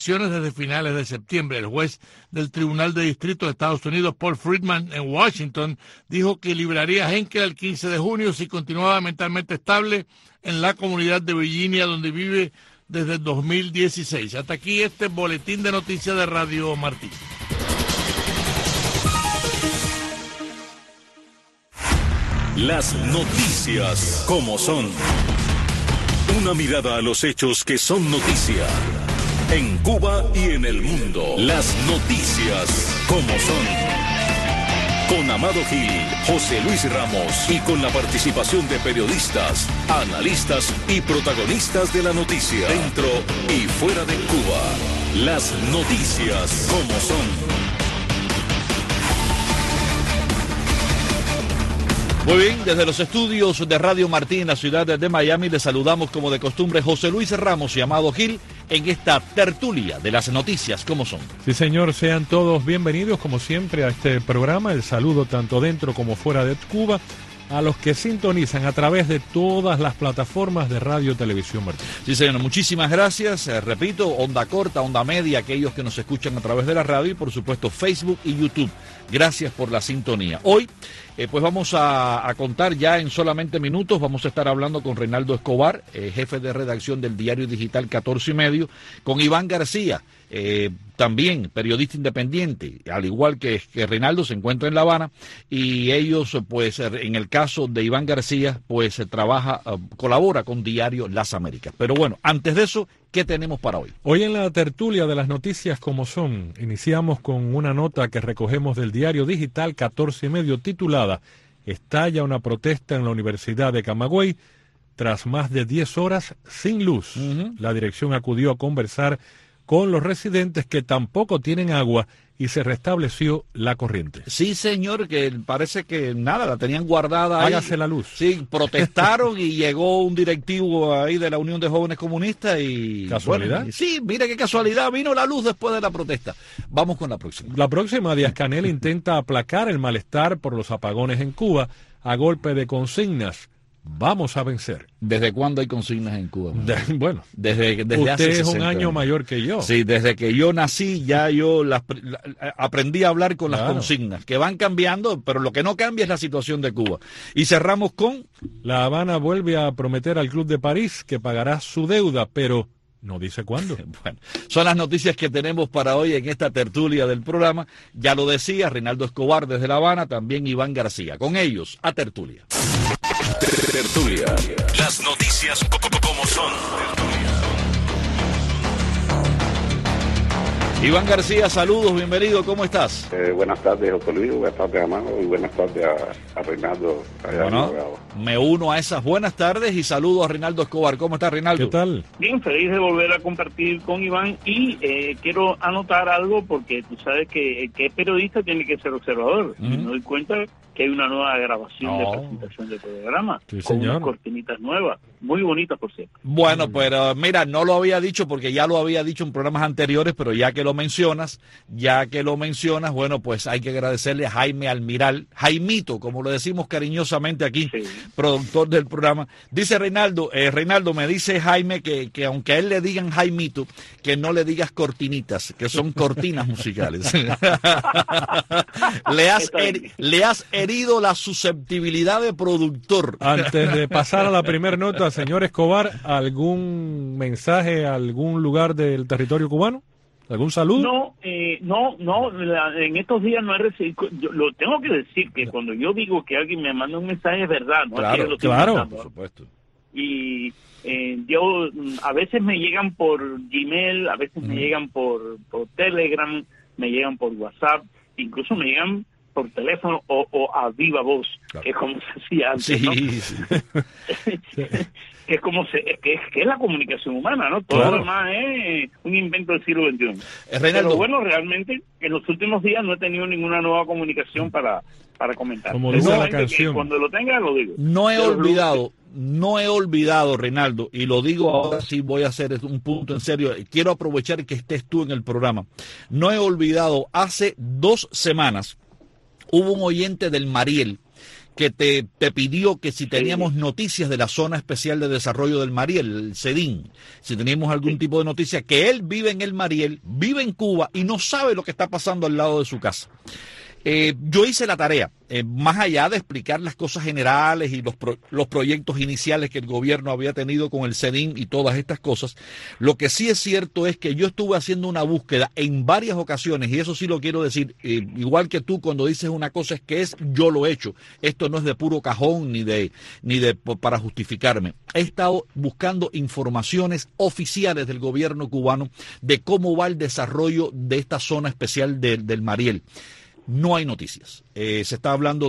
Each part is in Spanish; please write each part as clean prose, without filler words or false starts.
desde finales de septiembre. El juez del Tribunal de Distrito de Estados Unidos, Paul Friedman, en Washington, dijo que liberaría a Henkel el 15 de junio si continuaba mentalmente estable en la comunidad de Virginia, donde vive desde el 2016. Hasta aquí este boletín de noticias de Radio Martín. Las noticias como son. Una mirada a los hechos que son noticia. En Cuba y en el mundo. Las noticias como son. Con Amado Gil, José Luis Ramos y con la participación de periodistas, analistas y protagonistas de la noticia. Dentro y fuera de Cuba. Las noticias como son. Muy bien, desde los estudios de Radio Martín en la ciudad de Miami, les saludamos como de costumbre José Luis Ramos y Amado Gil en esta tertulia de las noticias como son. Sí, señor, sean todos bienvenidos como siempre a este programa. El saludo tanto dentro como fuera de Cuba a los que sintonizan a través de todas las plataformas de Radio Televisión Martín. Sí, señor, muchísimas gracias. Repito, onda corta, onda media, aquellos que nos escuchan a través de la radio y por supuesto Facebook y YouTube. Gracias por la sintonía. Hoy, pues vamos a contar ya en solamente minutos, vamos a estar hablando con Reinaldo Escobar, jefe de redacción del diario digital 14 y medio, con Iván García, también periodista independiente, al igual que Reinaldo, se encuentra en La Habana, y ellos, pues, en el caso de Iván García, pues colabora con Diario Las Américas. Pero bueno, antes de eso, ¿qué tenemos para hoy? Hoy en la tertulia de las noticias como son, iniciamos con una nota que recogemos del diario digital 14 y medio titulada "Estalla una protesta en la Universidad de Camagüey tras más de 10 horas sin luz". La dirección acudió a conversar con los residentes que tampoco tienen agua y se restableció la corriente. Sí, señor, que parece que nada, la tenían guardada ahí. Hágase la luz. Sí, protestaron y llegó un directivo ahí de la Unión de Jóvenes Comunistas y... ¿Casualidad? Bueno, sí, mira qué casualidad, vino la luz después de la protesta. Vamos con la próxima. La próxima, Díaz-Canel intenta aplacar el malestar por los apagones en Cuba a golpe de consignas. Vamos a vencer. ¿Desde cuándo hay consignas en Cuba? Bueno, desde usted hace es 60 un año años. mayor que yo. Sí, desde que yo nací ya yo aprendí a hablar con las consignas, que van cambiando, pero lo que no cambia es la situación de Cuba. Y cerramos con... La Habana vuelve a prometer al Club de París que pagará su deuda, pero no dice cuándo. Bueno, son las noticias que tenemos para hoy en esta tertulia del programa. Ya lo decía, Reinaldo Escobar desde La Habana, también Iván García. Con ellos, a tertulia. Tertulia. Las noticias como son. Iván García, saludos, bienvenido, ¿cómo estás? Buenas tardes, José Luis, buenas tardes, Amado, y buenas tardes a Reinaldo. Bueno, me uno a esas buenas tardes y saludo a Reinaldo Escobar. ¿Cómo está, Reinaldo? ¿Qué tal? Bien, feliz de volver a compartir con Iván y quiero anotar algo porque tú sabes que el que es periodista tiene que ser observador. Y me doy cuenta que hay una nueva grabación de presentación del programa, sí, con señor. unas cortinitas nuevas, muy bonitas por cierto. Bueno, pero mira, no lo había dicho porque ya lo había dicho en programas anteriores, pero ya que lo mencionas, bueno, pues hay que agradecerle a Jaime Almiral, Jaimito, como lo decimos cariñosamente aquí, sí, productor del programa. Dice Reinaldo, me dice Jaime que aunque a él le digan Jaimito, que no le digas cortinitas, que son cortinas musicales. Le has herido la susceptibilidad de productor. Antes de pasar a la primera nota, señor Escobar, ¿algún mensaje a algún lugar del territorio cubano? ¿Algún saludo? No, en estos días no he recibido, yo lo tengo que decir que cuando yo digo que alguien me manda un mensaje es verdad, ¿no? Claro, por supuesto. Y yo, a veces me llegan por Gmail, a veces me llegan por Telegram, me llegan por WhatsApp, incluso me llegan por teléfono o a viva voz, claro, que es como se hacía antes, sí, ¿no? Sí. que es la comunicación humana, ¿no? Todo lo demás es un invento del siglo XXI. Pero bueno, realmente en los últimos días no he tenido ninguna nueva comunicación para comentar. Como dice la canción. Cuando lo tenga lo digo. No he olvidado, Reinaldo, y lo digo ahora sí, voy a hacer un punto en serio. Quiero aprovechar que estés tú en el programa. No he olvidado, hace 2 semanas hubo un oyente del Mariel que te pidió que si teníamos noticias de la Zona Especial de Desarrollo del Mariel, el CEDIN, si teníamos algún tipo de noticia, que él vive en el Mariel, vive en Cuba y no sabe lo que está pasando al lado de su casa. Yo hice la tarea, más allá de explicar las cosas generales y los proyectos iniciales que el gobierno había tenido con el CEDIN y todas estas cosas. Lo que sí es cierto es que yo estuve haciendo una búsqueda en varias ocasiones, y eso sí lo quiero decir, igual que tú cuando dices una cosa es que yo lo he hecho. Esto no es de puro cajón ni de para justificarme. He estado buscando informaciones oficiales del gobierno cubano de cómo va el desarrollo de esta zona especial del Mariel. No hay noticias. Se está hablando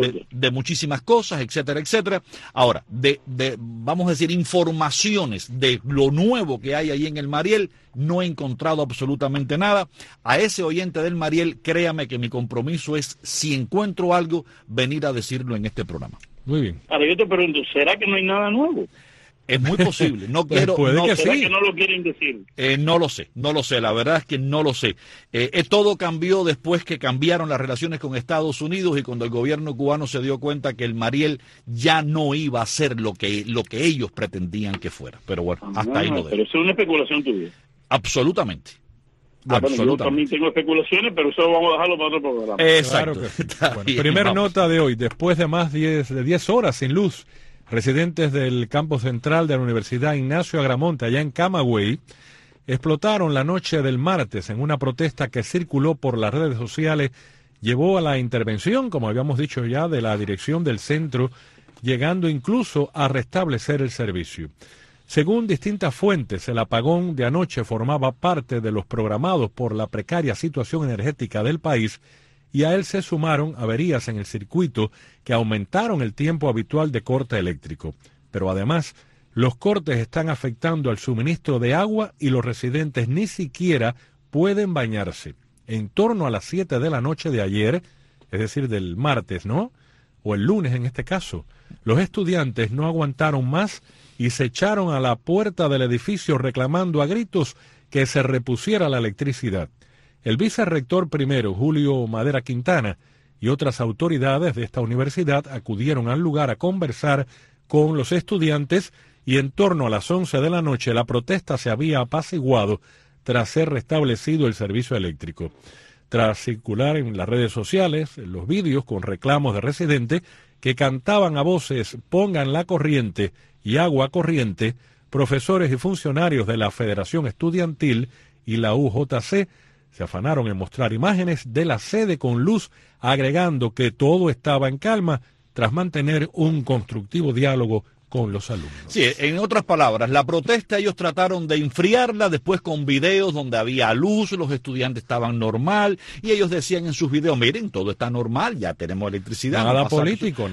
de muchísimas cosas, etcétera, etcétera. Ahora, vamos a decir, informaciones de lo nuevo que hay ahí en el Mariel, no he encontrado absolutamente nada. A ese oyente del Mariel, créame que mi compromiso es, si encuentro algo, venir a decirlo en este programa. Muy bien. Ahora yo te pregunto, ¿será que no hay nada nuevo? Es muy posible. No quiero. ¿Será que no lo quieren decir? No lo sé. La verdad es que no lo sé. Todo cambió después que cambiaron las relaciones con Estados Unidos y cuando el gobierno cubano se dio cuenta que el Mariel ya no iba a ser lo que ellos pretendían que fuera. Pero bueno, hasta ahí lo dejo. Pero eso es una especulación tuya. Absolutamente. Bueno, yo también tengo especulaciones, pero eso vamos a dejarlo para otro programa. Exacto. Claro que sí. Bueno, primera nota de hoy. Después de más de 10 horas sin luz, residentes del campo central de la Universidad Ignacio Agramonte, allá en Camagüey, explotaron la noche del martes en una protesta que circuló por las redes sociales, llevó a la intervención, como habíamos dicho ya, de la dirección del centro, llegando incluso a restablecer el servicio. Según distintas fuentes, el apagón de anoche formaba parte de los programados por la precaria situación energética del país, y a él se sumaron averías en el circuito que aumentaron el tiempo habitual de corte eléctrico. Pero además, los cortes están afectando al suministro de agua y los residentes ni siquiera pueden bañarse. En torno a las 7 de la noche de ayer, es decir, del martes, ¿no? O el lunes en este caso, los estudiantes no aguantaron más y se echaron a la puerta del edificio reclamando a gritos que se repusiera la electricidad. El vicerrector primero, Julio Madera Quintana, y otras autoridades de esta universidad acudieron al lugar a conversar con los estudiantes y en torno a las 11 de la noche la protesta se había apaciguado tras ser restablecido el servicio eléctrico. Tras circular en las redes sociales los vídeos con reclamos de residentes que cantaban a voces «Pongan la corriente» y «Agua corriente», profesores y funcionarios de la Federación Estudiantil y la UJC se afanaron en mostrar imágenes de la sede con luz, agregando que todo estaba en calma tras mantener un constructivo diálogo con los alumnos. Sí, en otras palabras, la protesta ellos trataron de enfriarla después con videos donde había luz, los estudiantes estaban normal y ellos decían en sus videos, miren, todo está normal, ya tenemos electricidad. Nada no político.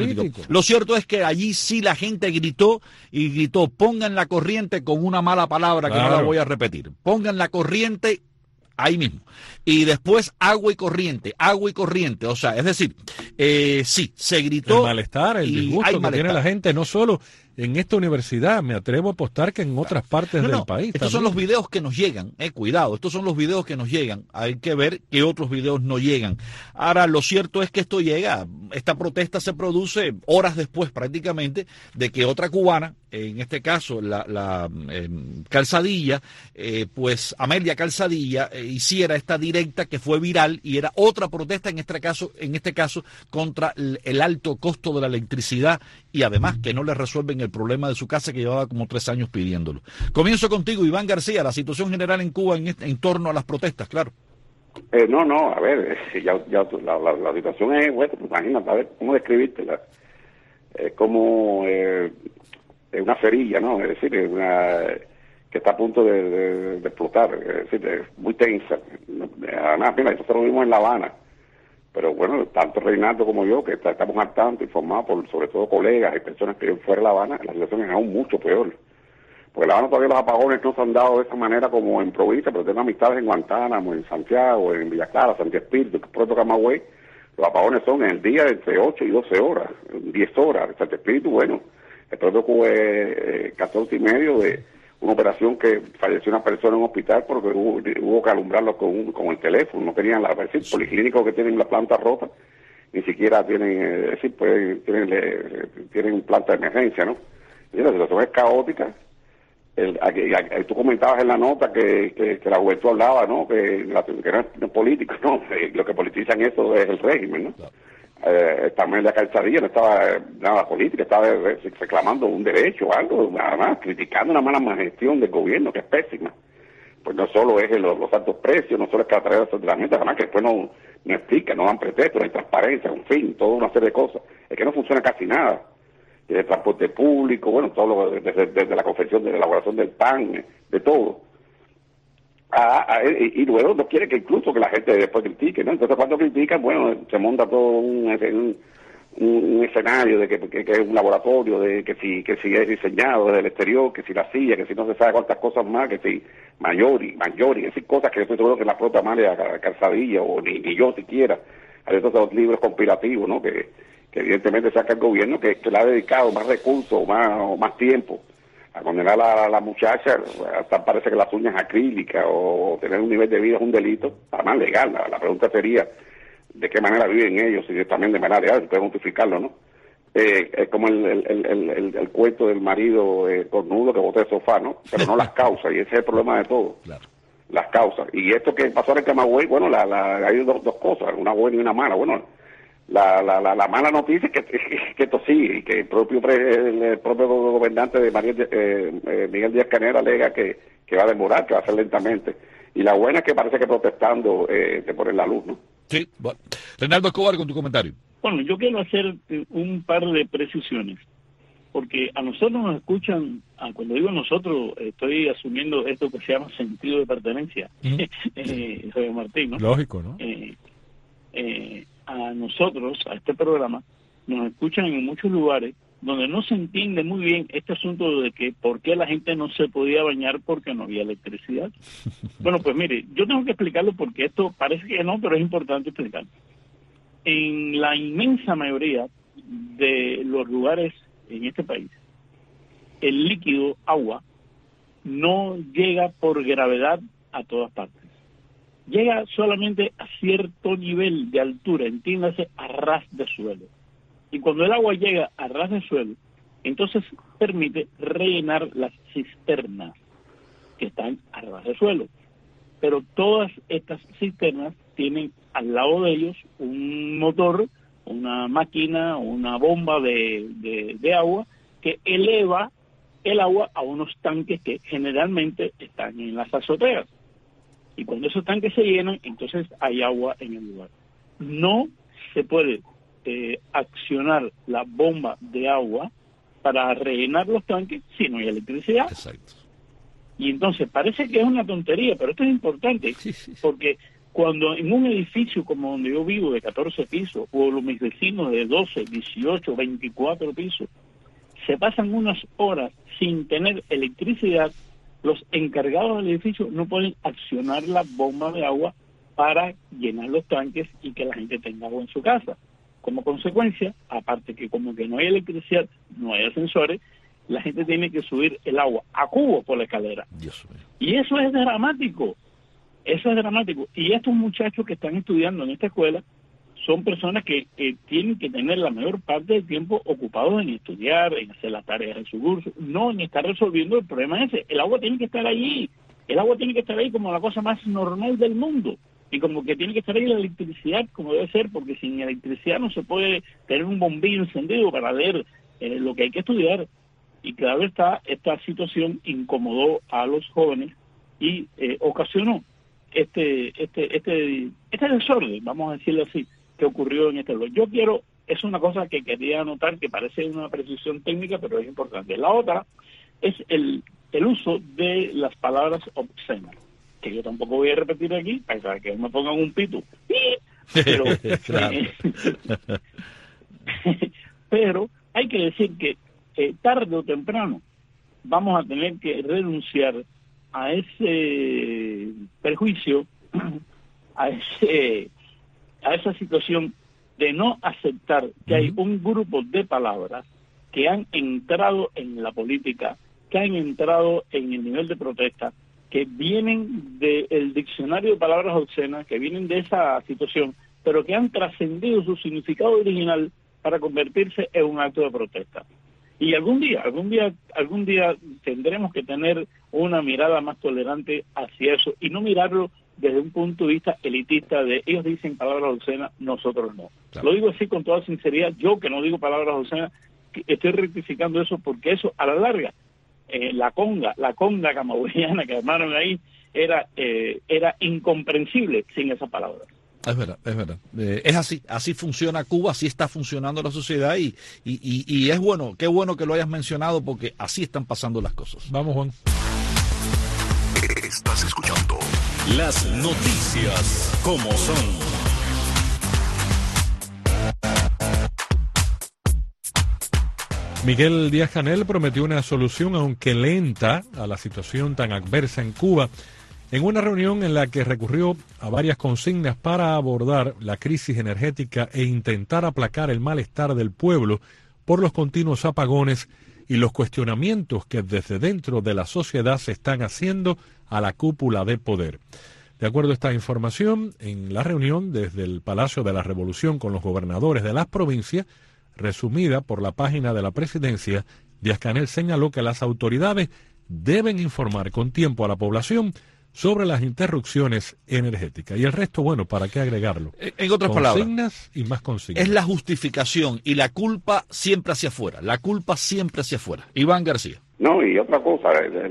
Lo cierto es que allí sí la gente gritó, pongan la corriente con una mala palabra que no la voy a repetir. Pongan la corriente ahí mismo. Y después agua y corriente, o sea, es decir, sí, se gritó. El malestar, el disgusto que tiene la gente, no solo en esta universidad, me atrevo a apostar que en otras partes del país. Estos son los videos que nos llegan, cuidado, estos son los videos que nos llegan, hay que ver que otros videos no llegan. Ahora, lo cierto es que esto llega, esta protesta se produce horas después prácticamente de que otra cubana, en este caso la Calzadilla, pues Amelia Calzadilla, hiciera esta directa que fue viral y era otra protesta en este caso contra el alto costo de la electricidad y además que no le resuelven el problema de su casa que llevaba como 3 años pidiéndolo. Comienzo contigo, Iván García, la situación general en Cuba en torno a las protestas, claro. A ver, la situación es, bueno, imagínate, a ver, ¿cómo describírtela? Es como una cerilla, ¿no? Es decir, que está a punto de explotar, es decir, es muy tensa. Además, mira, nosotros vivimos en La Habana, pero bueno, tanto Reinaldo como yo, que estamos al tanto, informados por sobre todo colegas y personas que viven fuera de La Habana, la situación es aún mucho peor. Porque en La Habana todavía los apagones no se han dado de esa manera como en provincia, pero tengo amistades en Guantánamo, en Santiago, en Villa Clara, Santiago Espíritu, Puerto Camagüey. Los apagones son en el día de entre 8 y 12 horas, 10 horas. En Santiago Espíritu, bueno, el propio fue 14 y medio de una operación que falleció una persona en un hospital porque hubo que alumbrarlo con el teléfono, no tenían el policlínico que tienen la planta rota ni siquiera tienen, tienen planta de emergencia, ¿no? Y la situación es caótica. Tú comentabas en la nota que la juventud hablaba, ¿no? Que no es político, ¿no? Lo que politizan eso es el régimen, ¿no? Claro. También la Calzadilla no estaba nada política, estaba reclamando un derecho o algo, nada más, criticando una mala gestión del gobierno, que es pésima. Pues no solo es los altos precios, no solo es que atraer a la gente, además que después no explica, no dan pretexto, no hay transparencia, en fin, toda una serie de cosas. Es que no funciona casi nada. Desde el transporte público, bueno, todo desde la confección, de la elaboración del pan, de todo. Y luego no quiere que incluso que la gente después critique, ¿no? Entonces cuando critican, bueno, se monta todo un escenario de que es un laboratorio, de que si es diseñado desde el exterior, que si la silla, que si no se sabe cuántas cosas más, que si Mayori, es decir, cosas que yo estoy seguro que la propia María Calzadilla o ni yo siquiera, hay estos libros conspirativos, ¿no? Que evidentemente saca el gobierno que le ha dedicado más recursos o más tiempo a condenar a la muchacha, hasta parece que las uñas acrílicas o tener un nivel de vida es un delito, además legal. La pregunta sería de qué manera viven ellos, y también de manera legal, se puede justificarlo, ¿no? Es como el cuento del marido cornudo que bota el sofá, ¿no? Pero no las causas, y ese es el problema de todo. Claro. Las causas. Y esto que pasó en el Camagüey, bueno, hay dos cosas, una buena y una mala. Bueno, la mala noticia es que esto sigue, y que el propio gobernante de Miguel Díaz Canel alega que va a demorar, que va a ser lentamente. Y la buena es que parece que protestando te ponen la luz, ¿no? Sí, bueno. Reinaldo Escobar, con tu comentario. Bueno, yo quiero hacer un par de precisiones, porque a nosotros nos escuchan, cuando digo nosotros, estoy asumiendo esto que se llama sentido de pertenencia, soy Martín, ¿no? Lógico, ¿no? A nosotros, a este programa, nos escuchan en muchos lugares donde no se entiende muy bien este asunto de que por qué la gente no se podía bañar porque no había electricidad. Bueno, pues mire, yo tengo que explicarlo porque esto parece que no, pero es importante explicarlo. En la inmensa mayoría de los lugares en este país, el líquido agua no llega por gravedad a todas partes. Llega solamente a cierto nivel de altura, entiéndase, a ras de suelo. Y cuando el agua llega a ras de suelo, entonces permite rellenar las cisternas que están a ras de suelo. Pero todas estas cisternas tienen al lado de ellos un motor, una máquina, una bomba de agua que eleva el agua a unos tanques que generalmente están en las azoteas. Y cuando esos tanques se llenan, entonces hay agua en el lugar. No se puede accionar la bomba de agua para rellenar los tanques si no hay electricidad. Exacto. Y entonces parece que es una tontería, pero esto es importante, porque cuando en un edificio como donde yo vivo de 14 pisos, o mis vecinos de 12, 18, 24 pisos, se pasan unas horas sin tener electricidad, los encargados del edificio no pueden accionar la bomba de agua para llenar los tanques y que la gente tenga agua en su casa. Como consecuencia, aparte que como que no hay electricidad, no hay ascensores, la gente tiene que subir el agua a cubos por la escalera. Dios mío. Y eso es dramático. Eso es dramático. Y estos muchachos que están estudiando en esta escuela son personas que tienen que tener la mayor parte del tiempo ocupados en estudiar, en hacer las tareas de su curso, no en estar resolviendo el problema ese. El agua tiene que estar allí. El agua tiene que estar ahí como la cosa más normal del mundo. Y como que tiene que estar ahí la electricidad como debe ser, porque sin electricidad no se puede tener un bombillo encendido para leer lo que hay que estudiar. Y claro está, esta situación incomodó a los jóvenes y ocasionó este desorden, vamos a decirlo así, que ocurrió en este lugar. Es una cosa que quería anotar, que parece una precisión técnica, pero es importante. La otra es el uso de las palabras obscenas, que yo tampoco voy a repetir aquí, para que me pongan un pito. Pero, pero hay que decir que tarde o temprano vamos a tener que renunciar a ese perjuicio, a esa situación de no aceptar que hay un grupo de palabras que han entrado en la política, que han entrado en el nivel de protesta, que vienen del diccionario de palabras obscenas, que vienen de esa situación pero que han trascendido su significado original para convertirse en un acto de protesta. Y algún día tendremos que tener una mirada más tolerante hacia eso y no mirarlo desde un punto de vista elitista de ellos dicen palabras obscenas, nosotros no. Claro. Lo digo así con toda sinceridad, yo que no digo palabras obscenas, estoy rectificando eso porque eso a la larga, la conga camagüeyana que armaron ahí era incomprensible sin esa palabra. Es verdad, es verdad. Es así funciona Cuba, así está funcionando la sociedad y es bueno, qué bueno que lo hayas mencionado porque así están pasando las cosas. Vamos, Juan. Estás escuchando las noticias como son. Miguel Díaz-Canel prometió una solución, aunque lenta, a la situación tan adversa en Cuba, en una reunión en la que recurrió a varias consignas para abordar la crisis energética e intentar aplacar el malestar del pueblo por los continuos apagones y los cuestionamientos que desde dentro de la sociedad se están haciendo a la cúpula de poder. De acuerdo a esta información, en la reunión desde el Palacio de la Revolución con los gobernadores de las provincias, resumida por la página de la presidencia, Díaz-Canel señaló que las autoridades deben informar con tiempo a la población sobre las interrupciones energéticas. Y el resto, bueno, ¿para qué agregarlo? En otras palabras, consignas y más consignas. Es la justificación y la culpa siempre hacia afuera. La culpa siempre hacia afuera. Iván García. No, y otra cosa,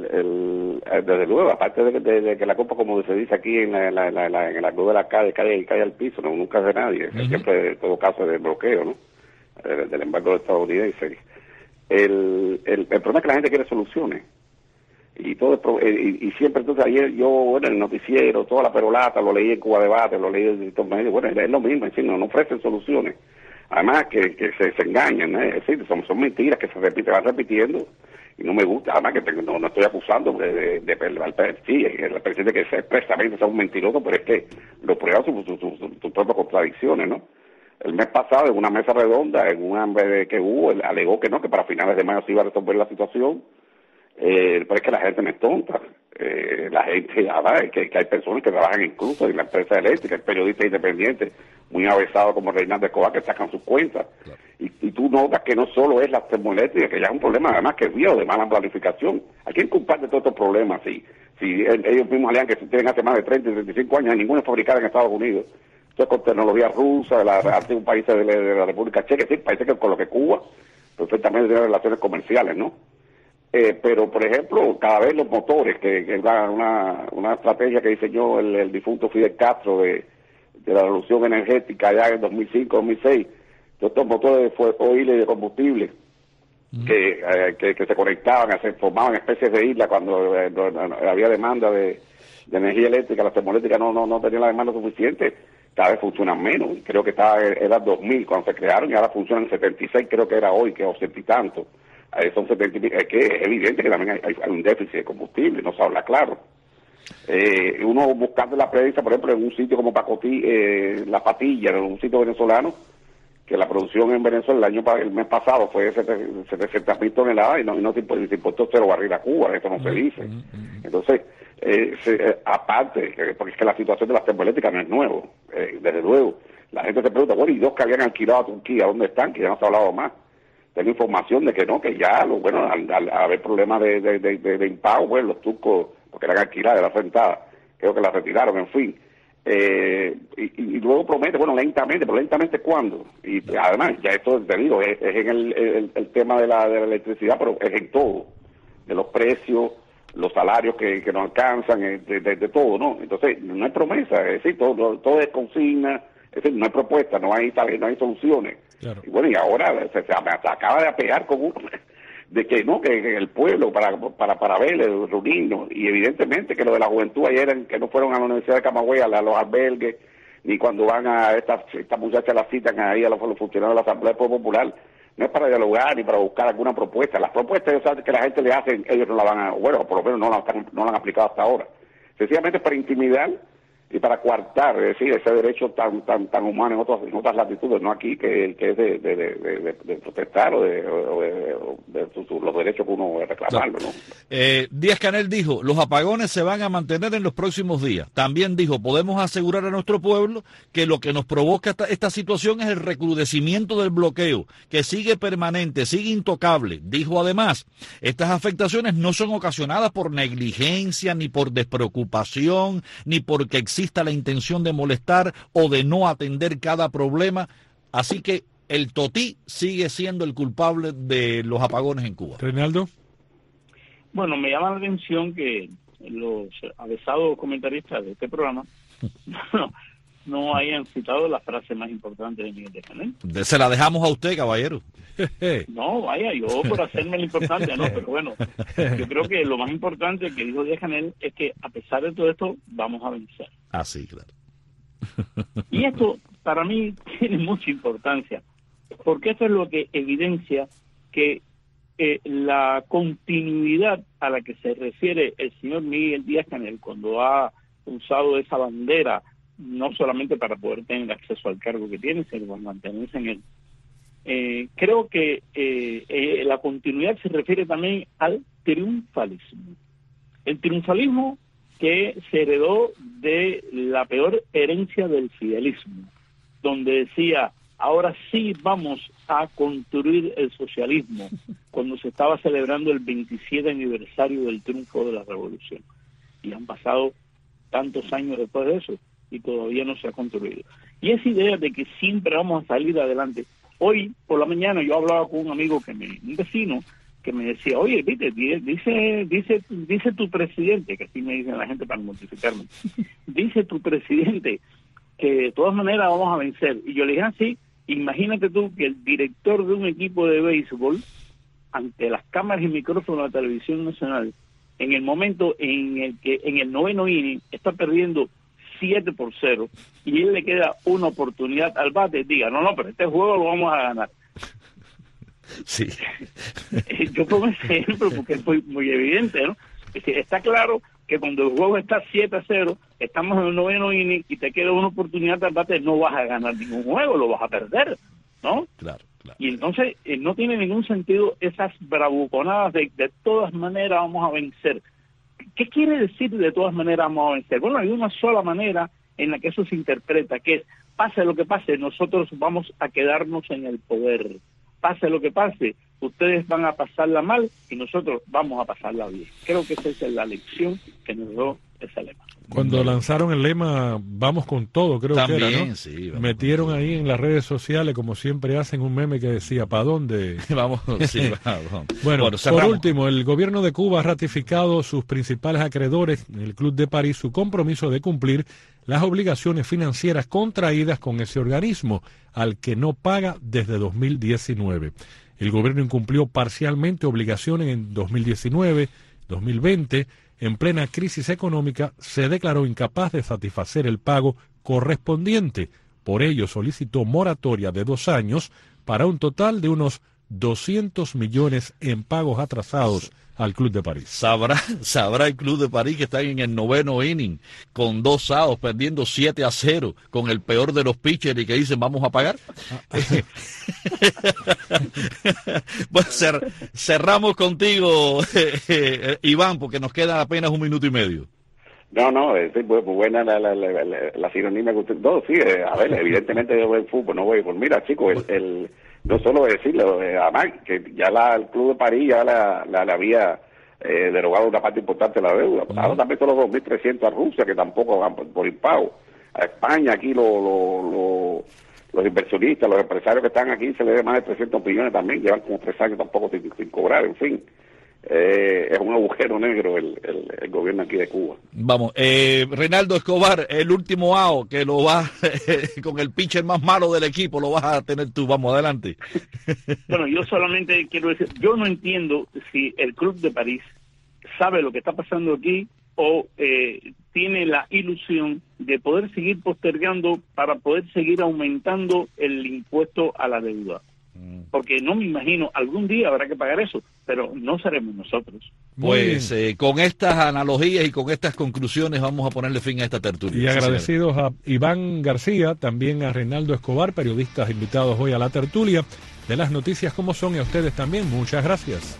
desde luego, aparte de que la culpa, como se dice aquí en la cruz de la calle al piso, no, nunca es de nadie. Siempre, en todo caso, es del bloqueo, ¿no? Del embargo estadounidense. El problema es que la gente quiere soluciones. Y y siempre, entonces, ayer yo, en el noticiero, toda la perolata, lo leí en Cuba Debate, lo leí en estos medios, es lo mismo, es decir, no ofrecen soluciones. Además, que se engañan, es decir, son mentiras que van repitiendo, y no me gusta, además que no estoy acusando sí, el presidente que sea expresamente sea un mentiroso, pero es que lo prueba sus propias contradicciones, ¿no? El mes pasado, en una mesa redonda, en un hambre que hubo, él alegó que para finales de mayo se iba a resolver la situación. Pero es que la gente no es tonta. La gente, que hay personas que trabajan incluso en la empresa eléctrica, hay periodistas independientes muy avesados como Reinaldo Escobar que sacan sus cuentas. Claro. Y tú notas que no solo es la termoeléctrica, que ya es un problema además que es viejo de mala planificación. ¿A quién culpar de todos estos problemas? Si ellos mismos alegan que tienen hace más de 30 y 35 años, ninguna es fabricada en Estados Unidos. Esto es con tecnología rusa, de un país de la República Checa, sí, países que con lo que Cuba perfectamente tiene relaciones comerciales, ¿no? Pero, por ejemplo, cada vez los motores, que es una estrategia que diseñó el difunto Fidel Castro de la revolución energética ya en 2005-2006, todos estos motores de oíles y de combustible que se conectaban, se formaban especies de isla cuando había demanda de energía eléctrica, las termoeléctricas no tenían la demanda suficiente, cada vez funcionan menos. Creo que era 2000 cuando se crearon y ahora funcionan 76, creo que era hoy, que 80 y tanto. Son 70 y es que es evidente que también hay un déficit de combustible, no se habla claro. Uno buscando la prensa, por ejemplo, en un sitio como Pacotí, La Patilla, en un sitio venezolano, que la producción en Venezuela el mes pasado fue de 700.000 toneladas y no se importó cero barril a Cuba, eso no se dice. Entonces, aparte, porque es que la situación de las termoeléctricas no es nuevo, desde luego. La gente se pregunta, bueno, ¿y dos que habían alquilado a Turquía, dónde están? Que ya no se ha hablado más. Tengo información de que no, que ya, al haber problemas de impago, pues los turcos, porque eran alquiladas, eran rentadas, creo que las retiraron, en fin. Y luego promete, lentamente, pero lentamente ¿cuándo? Y además, ya esto, te digo, es en el tema de la electricidad, pero es en todo, de los precios, los salarios que no alcanzan, de todo, ¿no? Entonces, no hay promesa, es decir, todo es consigna, es decir, no hay propuesta, no hay soluciones. Claro. Y bueno, y ahora se acaba de apegar con uno de que que el pueblo para verle, reunirnos, y evidentemente que lo de la juventud ayer, que no fueron a la Universidad de Camagüey, a los albergues, ni cuando van a estas muchachas las citan ahí a los funcionarios de la Asamblea del Pueblo Popular, no es para dialogar ni para buscar alguna propuesta. Las propuestas que la gente le hace, ellos no la van a, por lo menos no la han aplicado hasta ahora. Sencillamente para intimidar para coartar, es decir, ese derecho tan humano en otras latitudes, no aquí, que es de protestar o de los derechos que uno reclamarlo, ¿no? Díaz-Canel dijo, los apagones se van a mantener en los próximos días. También dijo, podemos asegurar a nuestro pueblo que lo que nos provoca esta situación es el recrudecimiento del bloqueo, que sigue permanente, sigue intocable. Dijo además, estas afectaciones no son ocasionadas por negligencia, ni por despreocupación, ni porque exista la intención de molestar o de no atender cada problema. Así que el Totí sigue siendo el culpable de los apagones en Cuba. Reinaldo. Bueno, me llama la atención que los avesados comentaristas de este programa no hayan citado la frase más importante de Miguel Díaz-Canel. Se la dejamos a usted, caballero. No, vaya, yo por hacerme lo importante, no, pero bueno, yo creo que lo más importante que dijo Díaz-Canel es que a pesar de todo esto, vamos a vencer. Ah, sí, claro. Y esto, para mí, tiene mucha importancia, porque esto es lo que evidencia que la continuidad a la que se refiere el señor Miguel Díaz-Canel cuando ha usado esa bandera, no solamente para poder tener acceso al cargo que tiene, sino para mantenerse en él. Creo que la continuidad se refiere también al triunfalismo. El triunfalismo que se heredó de la peor herencia del fidelismo, donde decía, ahora sí vamos a construir el socialismo, cuando se estaba celebrando el 27 aniversario del triunfo de la revolución. Y han pasado tantos años después de eso y todavía no se ha construido. Y esa idea de que siempre vamos a salir adelante. Hoy por la mañana yo hablaba con un amigo un vecino que me decía, oye, viste, dice tu presidente, que así me dicen la gente para mortificarme, dice tu presidente que de todas maneras vamos a vencer. Y yo le dije, sí, imagínate tú que el director de un equipo de béisbol, ante las cámaras y micrófonos de la televisión nacional, en el momento en el que en el 9º inning está perdiendo 7-0 y él le queda una oportunidad al bate, diga, no, pero este juego lo vamos a ganar. Sí. Yo pongo ese ejemplo porque es muy evidente, ¿no? Es decir, está claro que cuando el juego está 7-0, estamos en el 9º inning y te queda una oportunidad al bate, no vas a ganar ningún juego, lo vas a perder, ¿no? Claro. Y entonces no tiene ningún sentido esas bravuconadas de todas maneras vamos a vencer. ¿Qué quiere decir de todas maneras vamos a vencer? Bueno, hay una sola manera en la que eso se interpreta, que es, pase lo que pase, nosotros vamos a quedarnos en el poder. Pase lo que pase, ustedes van a pasarla mal y nosotros vamos a pasarla bien. Creo que esa es la lección que nos dio ese lema. Cuando lanzaron el lema vamos con todo, creo también, que era, ¿no? Sí, metieron ahí en las redes sociales, como siempre hacen, un meme que decía, ¿para dónde? Vamos, sí, vamos. Bueno, por último, el gobierno de Cuba ha ratificado sus principales acreedores, el Club de París, su compromiso de cumplir las obligaciones financieras contraídas con ese organismo, al que no paga desde 2019. El gobierno incumplió parcialmente obligaciones en 2019, 2020, en plena crisis económica, se declaró incapaz de satisfacer el pago correspondiente. Por ello solicitó moratoria de 2 años para un total de unos 200 millones en pagos atrasados al Club de París. Sabrá el Club de París que está en el 9º inning, con 2 outs, perdiendo 7-0, con el peor de los pitchers y que dicen vamos a pagar. Bueno, cerramos contigo, Iván, porque nos queda apenas 1 minuto y medio. No, es buena la sinonimia que usted... No, sí, a ver, evidentemente yo veo el fútbol, no voy por... Mira, chicos, no solo decirlo, además que ya el Club de París ya le había derogado una parte importante de la deuda. Ahora también son los 2.300 a Rusia, que tampoco van por impago. A España, aquí los inversionistas, los empresarios que están aquí, se le debe más de 300 millones también, llevan como 3 años tampoco sin cobrar, en fin. Es un agujero negro el gobierno aquí de Cuba. Vamos, Reinaldo Escobar, el último AO que lo va con el pitcher más malo del equipo, lo vas a tener tú. Vamos, adelante. Bueno, yo solamente quiero decir, yo no entiendo si el Club de París sabe lo que está pasando aquí o tiene la ilusión de poder seguir postergando para poder seguir aumentando el impuesto a la deuda. porque no me imagino, algún día habrá que pagar eso, pero no seremos nosotros. Pues con estas analogías y con estas conclusiones vamos a ponerle fin a esta tertulia. Y agradecidos a Iván García, también a Reinaldo Escobar, periodistas invitados hoy a la tertulia de Las Noticias Como Son, y a ustedes también, muchas gracias.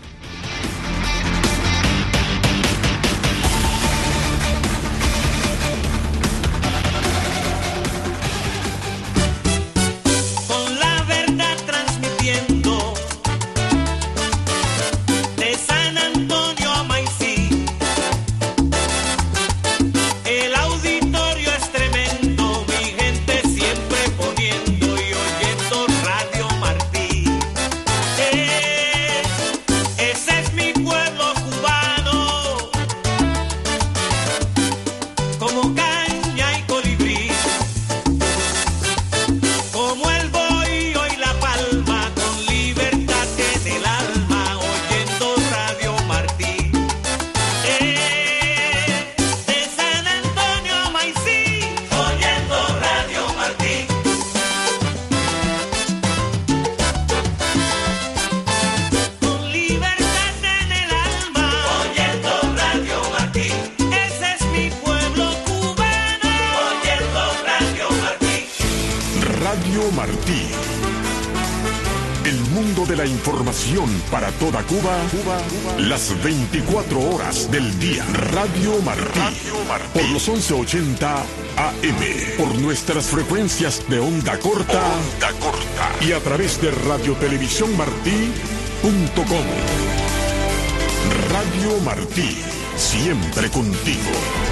Martí. El mundo de la información para toda Cuba, las 24 horas del día. Radio Martí. Por los 1180 AM. Por nuestras frecuencias de onda corta. Y a través de radiotelevisiónmartí.com. Radio Martí. Siempre contigo.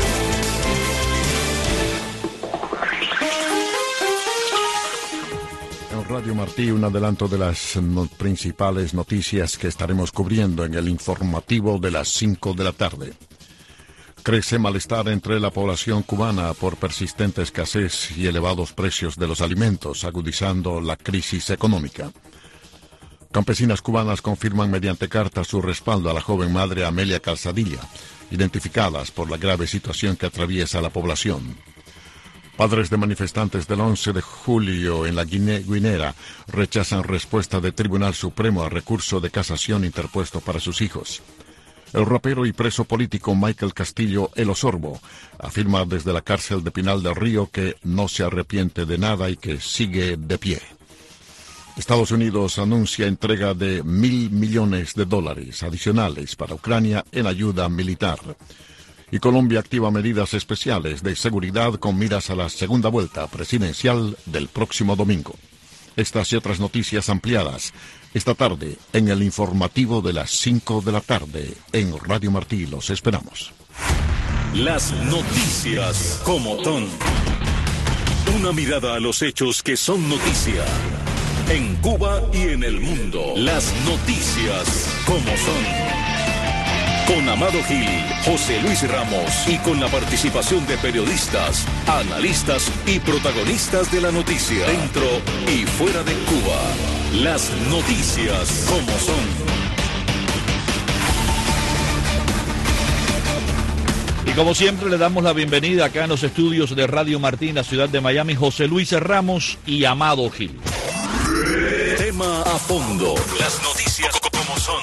Radio Martí, un adelanto de las principales noticias que estaremos cubriendo en el informativo de las 5 de la tarde. Crece malestar entre la población cubana por persistente escasez y elevados precios de los alimentos, agudizando la crisis económica. Campesinas cubanas confirman mediante carta su respaldo a la joven madre Amelia Calzadilla, identificadas por la grave situación que atraviesa la población. Padres de manifestantes del 11 de julio en la Guinera rechazan respuesta del Tribunal Supremo al recurso de casación interpuesto para sus hijos. El rapero y preso político Michael Castillo El Osorbo afirma desde la cárcel de Pinal del Río que no se arrepiente de nada y que sigue de pie. Estados Unidos anuncia entrega de $1.000 millones adicionales para Ucrania en ayuda militar. Y Colombia activa medidas especiales de seguridad con miras a la segunda vuelta presidencial del próximo domingo. Estas y otras noticias ampliadas esta tarde en el informativo de las 5 de la tarde en Radio Martí. Los esperamos. Las noticias como son. Una mirada a los hechos que son noticia. En Cuba y en el mundo. Las noticias como son. Con Amado Gil, José Luis Ramos y con la participación de periodistas, analistas y protagonistas de la noticia, dentro y fuera de Cuba. Las noticias como son. Y como siempre le damos la bienvenida acá en los estudios de Radio Martí en la ciudad de Miami, José Luis Ramos y Amado Gil. Tema a fondo. Las noticias como son.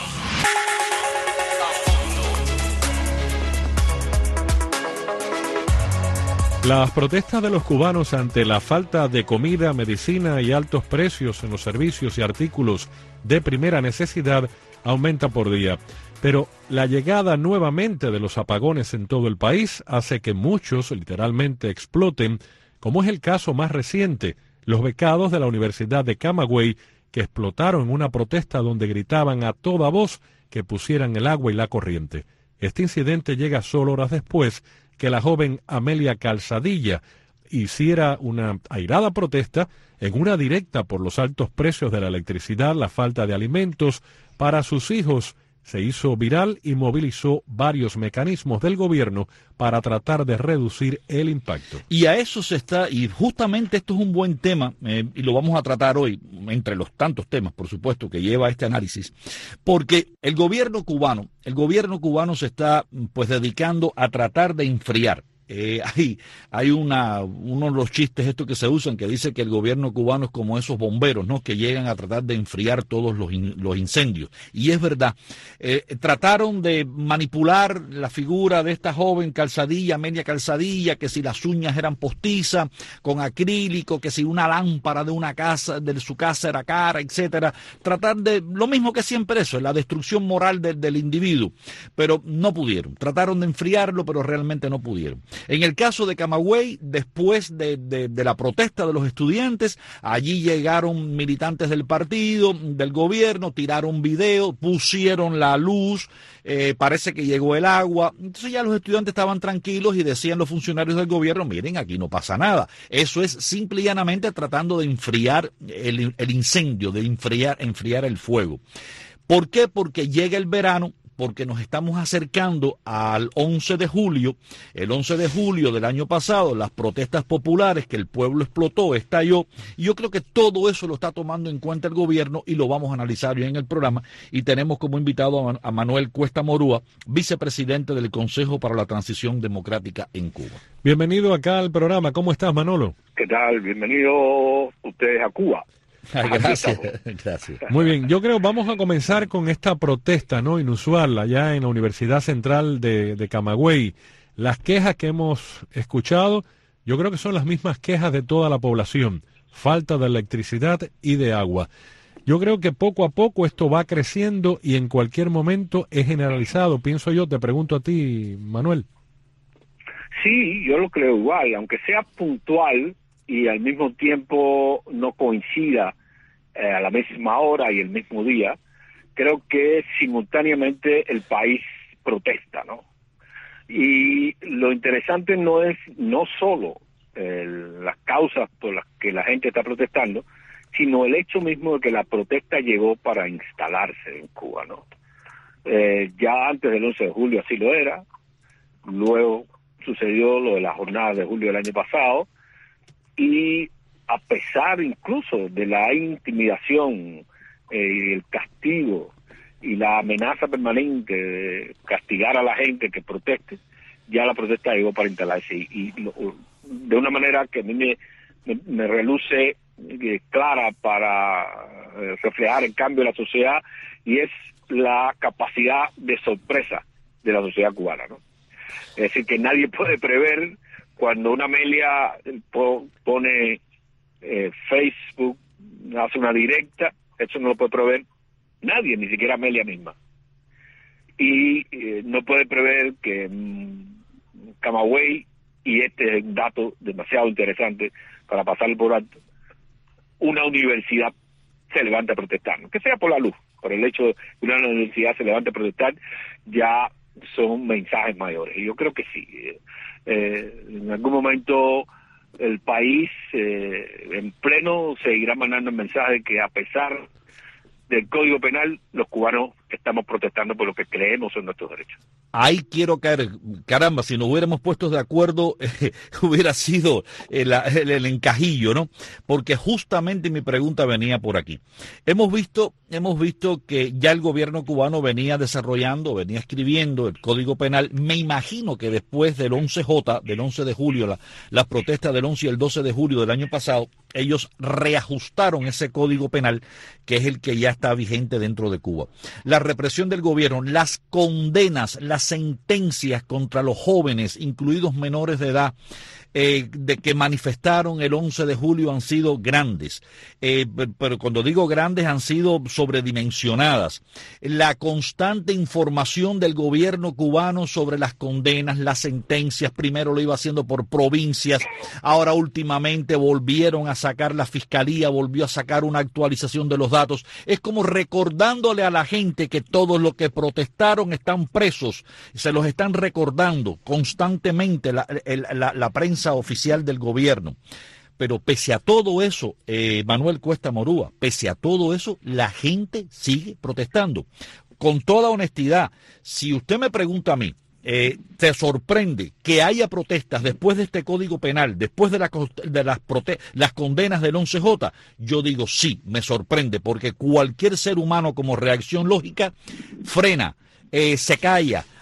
Las protestas de los cubanos ante la falta de comida, medicina y altos precios en los servicios y artículos de primera necesidad aumenta por día. Pero la llegada nuevamente de los apagones en todo el país hace que muchos literalmente exploten, como es el caso más reciente, los becados de la Universidad de Camagüey, que explotaron en una protesta donde gritaban a toda voz que pusieran el agua y la corriente. Este incidente llega solo horas después que la joven Amelia Calzadilla hiciera una airada protesta en una directa por los altos precios de la electricidad, la falta de alimentos para sus hijos. Se hizo viral y movilizó varios mecanismos del gobierno para tratar de reducir el impacto. Y a eso se está, y justamente esto es un buen tema, y lo vamos a tratar hoy, entre los tantos temas, por supuesto, que lleva este análisis, porque el gobierno cubano se está pues dedicando a tratar de enfriar Hay uno de los chistes estos que se usan que dice que el gobierno cubano es como esos bomberos, ¿no?, que llegan a tratar de enfriar todos los incendios. Y es verdad, trataron de manipular la figura de esta joven calzadilla, media calzadilla, que si las uñas eran postizas, con acrílico, que si una lámpara de su casa era cara, etcétera. Tratar de, lo mismo que siempre eso, la destrucción moral del individuo. Pero no pudieron. Trataron de enfriarlo, pero realmente no pudieron. En el caso de Camagüey, después de la protesta de los estudiantes, allí llegaron militantes del partido, del gobierno, tiraron video, pusieron la luz, parece que llegó el agua. Entonces ya los estudiantes estaban tranquilos y decían los funcionarios del gobierno, miren, aquí no pasa nada. Eso es simple y llanamente tratando de enfriar el incendio, de enfriar el fuego. ¿Por qué? Porque llega el verano, porque nos estamos acercando al 11 de julio. El 11 de julio del año pasado, las protestas populares que el pueblo explotó, estalló, y yo creo que todo eso lo está tomando en cuenta el gobierno y lo vamos a analizar hoy en el programa, y tenemos como invitado a Manuel Cuesta Morúa, vicepresidente del Consejo para la Transición Democrática en Cuba. Bienvenido acá al programa. ¿Cómo estás, Manolo? ¿Qué tal? Bienvenidos ustedes a Cuba. Gracias. Muy bien, yo creo vamos a comenzar con esta protesta, ¿no?, inusual allá en la Universidad Central de Camagüey. Las quejas que hemos escuchado, yo creo que son las mismas quejas de toda la población: falta de electricidad y de agua. Yo creo que poco a poco esto va creciendo y en cualquier momento es generalizado, pienso yo. Te pregunto a ti, Manuel. Sí, yo lo creo igual, aunque sea puntual y al mismo tiempo no coincida a la misma hora y el mismo día, creo que simultáneamente el país protesta, ¿no? Y lo interesante no es no solo las causas por las que la gente está protestando, sino el hecho mismo de que la protesta llegó para instalarse en Cuba, ¿no? Ya antes del 11 de julio así lo era, luego sucedió lo de las jornadas de julio del año pasado, y a pesar incluso de la intimidación, el castigo y la amenaza permanente de castigar a la gente que proteste, ya la protesta llegó para instalarse y de una manera que a mí me reluce clara para reflejar el cambio de la sociedad, y es la capacidad de sorpresa de la sociedad cubana, ¿no? Es decir, que nadie puede prever cuando una Amelia pone Facebook, hace una directa, eso no lo puede prever nadie, ni siquiera Amelia misma. Y no puede prever que Camagüey, y este es un dato demasiado interesante para pasarlo por alto, una universidad se levanta a protestar, ¿no? Que sea por la luz, por el hecho de que una universidad se levante a protestar, ya son mensajes mayores. Y yo creo que sí. En algún momento el país en pleno seguirá mandando el mensaje de que a pesar del Código Penal, los cubanos estamos protestando por lo que creemos son nuestros derechos. Ahí quiero caer, caramba, si nos hubiéramos puesto de acuerdo, hubiera sido el encajillo, ¿no? Porque justamente mi pregunta venía por aquí. Hemos visto que ya el gobierno cubano venía escribiendo el Código Penal. Me imagino que después del 11J, del 11 de julio, las protestas del 11 y el 12 de julio del año pasado, ellos reajustaron ese Código Penal, que es el que ya está vigente dentro de Cuba. La represión del gobierno, las condenas, las sentencias contra los jóvenes, incluidos menores de edad, de que manifestaron el 11 de julio han sido grandes, pero cuando digo grandes han sido sobredimensionadas. La constante información del gobierno cubano sobre las condenas, las sentencias, primero lo iba haciendo por provincias, ahora últimamente volvieron a sacar, la fiscalía volvió a sacar una actualización de los datos. Es como recordándole a la gente que todos los que protestaron están presos, se los están recordando constantemente la prensa oficial del gobierno. Pero pese a todo eso, Manuel Cuesta Morúa, pese a todo eso, la gente sigue protestando. Con toda honestidad, si usted me pregunta a mí, ¿te sorprende que haya protestas después de este Código Penal, después de las condenas del 11J? Yo digo sí, me sorprende, porque cualquier ser humano como reacción lógica frena, se calla,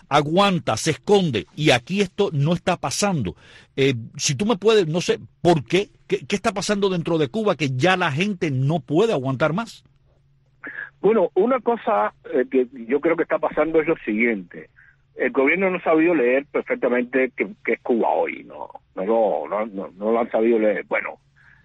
aguanta, se esconde, y aquí esto no está pasando. Si tú me puedes, no sé, ¿por qué? ¿Qué está pasando dentro de Cuba que ya la gente no puede aguantar más? Bueno, una cosa que yo creo que está pasando es lo siguiente. El gobierno no ha sabido leer perfectamente qué es Cuba hoy, no lo han sabido leer. Bueno,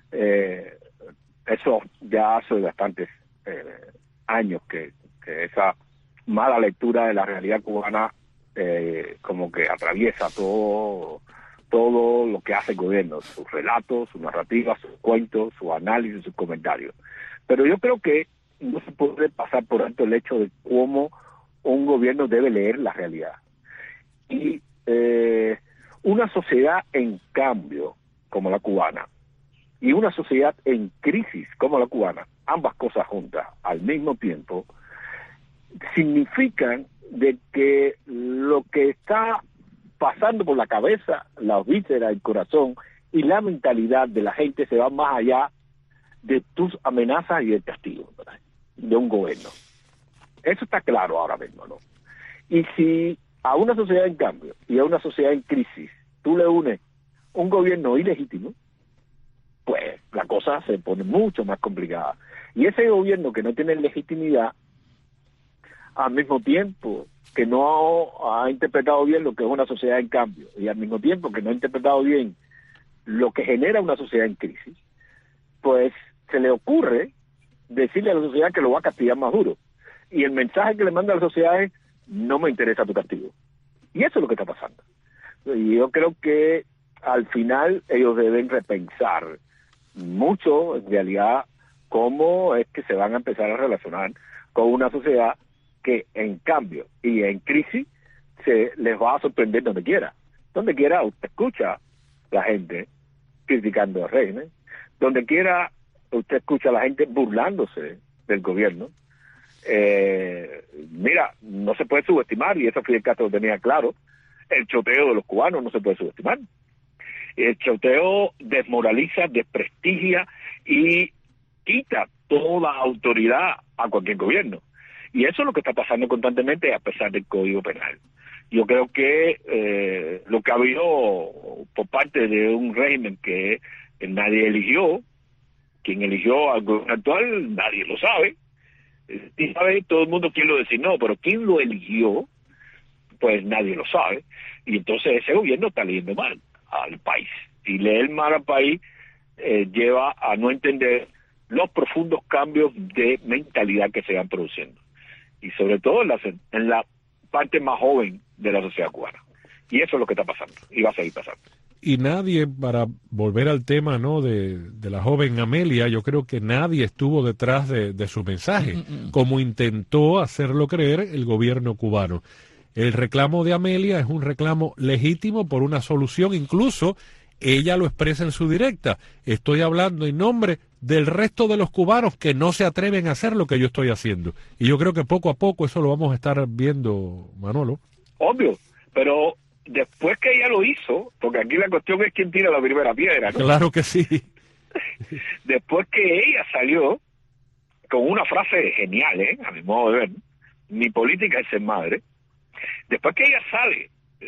eso ya hace bastantes años que esa mala lectura de la realidad cubana como que atraviesa todo lo que hace el gobierno, sus relatos, sus narrativas, sus cuentos, sus análisis, sus comentarios. Pero yo creo que no se puede pasar por alto el hecho de cómo un gobierno debe leer la realidad. Y una sociedad en cambio, como la cubana, y una sociedad en crisis, como la cubana, ambas cosas juntas al mismo tiempo, significan de que lo que está pasando por la cabeza, la víscera, el corazón y la mentalidad de la gente se va más allá de tus amenazas y del castigo, ¿verdad?, de un gobierno. Eso está claro ahora mismo, ¿no? Y si a una sociedad en cambio y a una sociedad en crisis tú le unes un gobierno ilegítimo, pues la cosa se pone mucho más complicada. Y ese gobierno que no tiene legitimidad, al mismo tiempo que no ha interpretado bien lo que es una sociedad en cambio, y al mismo tiempo que no ha interpretado bien lo que genera una sociedad en crisis, pues se le ocurre decirle a la sociedad que lo va a castigar más duro. Y el mensaje que le manda a la sociedad es: no me interesa tu castigo. Y eso es lo que está pasando. Y yo creo que al final ellos deben repensar mucho, en realidad, cómo es que se van a empezar a relacionar con una sociedad que en cambio y en crisis se les va a sorprender donde quiera. Donde quiera usted escucha la gente criticando al régimen, donde quiera usted escucha a la gente burlándose del gobierno. Mira, no se puede subestimar, y eso Fidel Castro lo tenía claro, el choteo de los cubanos no se puede subestimar. El choteo desmoraliza, desprestigia y quita toda autoridad a cualquier gobierno. Y eso es lo que está pasando constantemente a pesar del Código Penal. Yo creo que lo que ha habido por parte de un régimen que nadie eligió, quien eligió al gobierno actual, nadie lo sabe. Y sabe todo el mundo quién lo designó, pero quién lo eligió, pues nadie lo sabe. Y entonces ese gobierno está leyendo mal al país. Y leer mal al país lleva a no entender los profundos cambios de mentalidad que se van produciendo. Y sobre todo en la parte más joven de la sociedad cubana. Y eso es lo que está pasando, y va a seguir pasando. Y nadie, para volver al tema, ¿no?, de la joven Amelia, yo creo que nadie estuvo detrás de su mensaje, como intentó hacerlo creer el gobierno cubano. El reclamo de Amelia es un reclamo legítimo por una solución, incluso ella lo expresa en su directa: estoy hablando en nombre del resto de los cubanos que no se atreven a hacer lo que yo estoy haciendo. Y yo creo que poco a poco eso lo vamos a estar viendo, Manolo. Obvio, pero después que ella lo hizo, porque aquí la cuestión es quién tira la primera piedra, ¿no? Claro que sí. Después que ella salió con una frase genial, a mi modo de ver: mi política es ser madre. Después que ella sale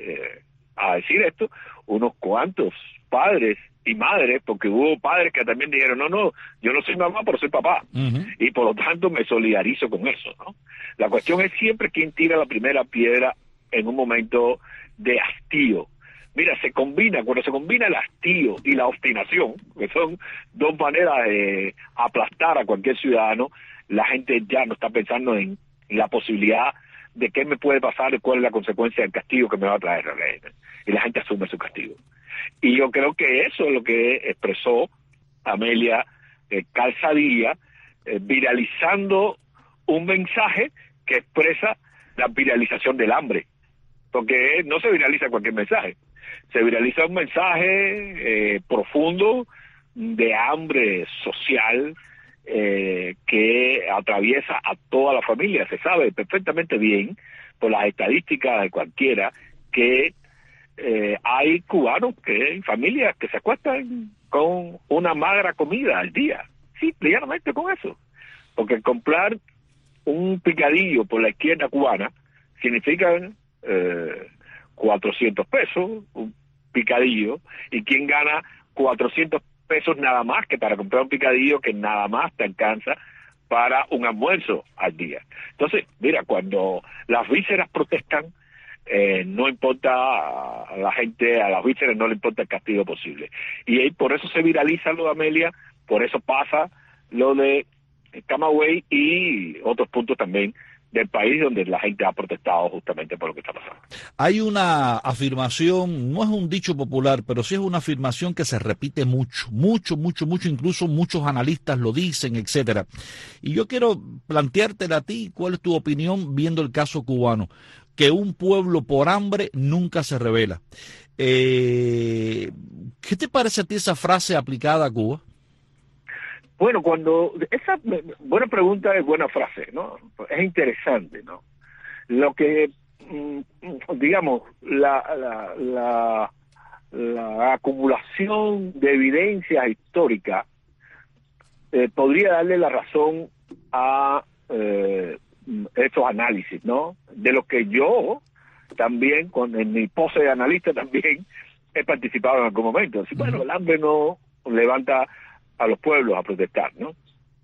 a decir esto, unos cuantos padres y madres, porque hubo padres que también dijeron: no, yo no soy mamá, pero soy papá, y por lo tanto me solidarizo con eso, ¿no? La cuestión es siempre quién tira la primera piedra en un momento de hastío. Mira, cuando se combina el hastío y la obstinación, que son dos maneras de aplastar a cualquier ciudadano, la gente ya no está pensando en la posibilidad de qué me puede pasar, cuál es la consecuencia del castigo que me va a traer el régimen. Y la gente asume su castigo. Y yo creo que eso es lo que expresó Amelia Calzadilla, viralizando un mensaje que expresa la viralización del hambre. Porque no se viraliza cualquier mensaje. Se viraliza un mensaje profundo de hambre social que atraviesa a toda la familia. Se sabe perfectamente bien, por las estadísticas de cualquiera, que hay cubanos, hay familias que se acuestan con una magra comida al día, simplemente con eso. Porque comprar un picadillo por la izquierda cubana significa 400 pesos, un picadillo, y quién gana 400 pesos nada más que para comprar un picadillo que nada más te alcanza para un almuerzo al día. Entonces, mira, cuando las vísceras protestan, no importa a la gente, a las vísceras no le importa el castigo posible. Y por eso se viraliza lo de Amelia, por eso pasa lo de Camagüey y otros puntos también del país donde la gente ha protestado justamente por lo que está pasando. Hay una afirmación, no es un dicho popular, pero sí es una afirmación que se repite mucho, incluso muchos analistas lo dicen, etcétera. Y yo quiero planteártela a ti, ¿cuál es tu opinión viendo el caso cubano? Que un pueblo por hambre nunca se rebela. ¿Qué te parece a ti esa frase aplicada a Cuba? Bueno, esa buena pregunta es buena frase, ¿no? Es interesante, ¿no? Lo que, digamos, la acumulación de evidencias históricas podría darle la razón a estos análisis, ¿no? De lo que yo también, en mi pose de analista también, he participado en algún momento. Así, bueno, el hambre no levanta a los pueblos a protestar, ¿no?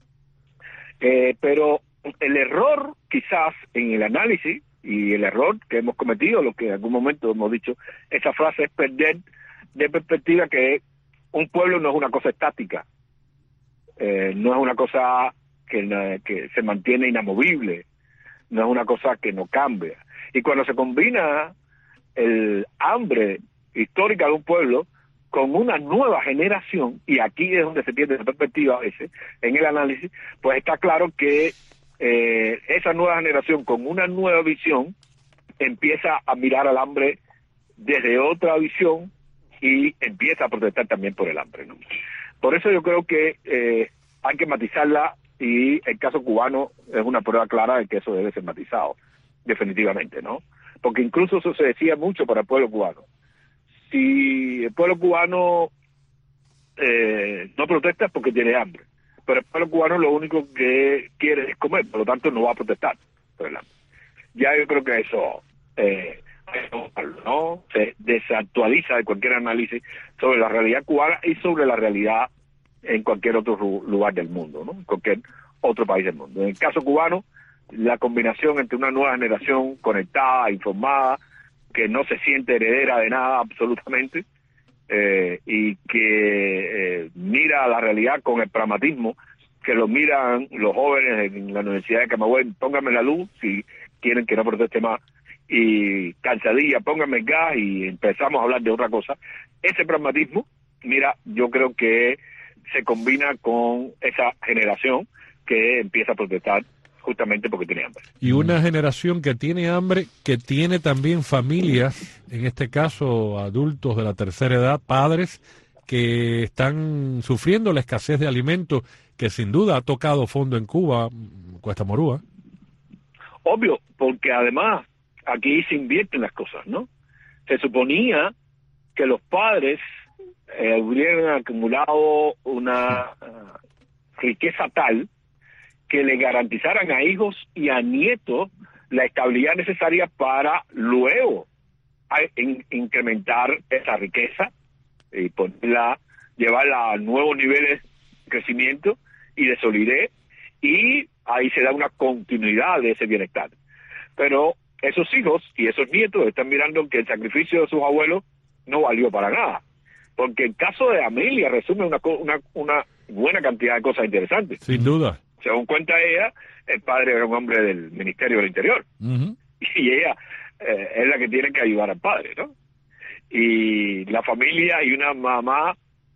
Pero el error quizás en el análisis y el error que hemos cometido, lo que en algún momento hemos dicho, esa frase es perder de perspectiva que un pueblo no es una cosa estática, no es una cosa que se mantiene inamovible, no es una cosa que no cambia. Y cuando se combina el hambre histórica de un pueblo con una nueva generación, y aquí es donde se pierde la perspectiva a veces, en el análisis, pues está claro que esa nueva generación con una nueva visión empieza a mirar al hambre desde otra visión y empieza a protestar también por el hambre, ¿no? Por eso yo creo que hay que matizarla, y el caso cubano es una prueba clara de que eso debe ser matizado, definitivamente, ¿no? Porque incluso eso se decía mucho para el pueblo cubano. Si el pueblo cubano no protesta es porque tiene hambre, pero el pueblo cubano lo único que quiere es comer, por lo tanto no va a protestar por el hambre. Ya yo creo que eso no se desactualiza de cualquier análisis sobre la realidad cubana y sobre la realidad en cualquier otro lugar del mundo, ¿no? En cualquier otro país del mundo. En el caso cubano, la combinación entre una nueva generación conectada, informada, que no se siente heredera de nada absolutamente, y que mira la realidad con el pragmatismo que lo miran los jóvenes en la Universidad de Camagüey. Pónganme la luz si quieren que no proteste más, y cansadilla, pónganme el gas, y empezamos a hablar de otra cosa. Ese pragmatismo, mira, yo creo que se combina con esa generación que empieza a protestar justamente porque tiene hambre. Y una generación que tiene hambre, que tiene también familias, en este caso adultos de la tercera edad, padres, que están sufriendo la escasez de alimentos, que sin duda ha tocado fondo en Cuba, Cuesta Morúa. Obvio, porque además aquí se invierten las cosas, ¿no? Se suponía que los padres hubieran acumulado una riqueza tal que le garantizaran a hijos y a nietos la estabilidad necesaria para luego incrementar esa riqueza y llevarla a nuevos niveles de crecimiento y de solidez, y ahí se da una continuidad de ese bienestar. Pero esos hijos y esos nietos están mirando que el sacrificio de sus abuelos no valió para nada, porque el caso de Amelia resume una buena cantidad de cosas interesantes. Sin duda. Según cuenta ella, el padre era un hombre del Ministerio del Interior, y ella es la que tiene que ayudar al padre, ¿no? Y la familia y una mamá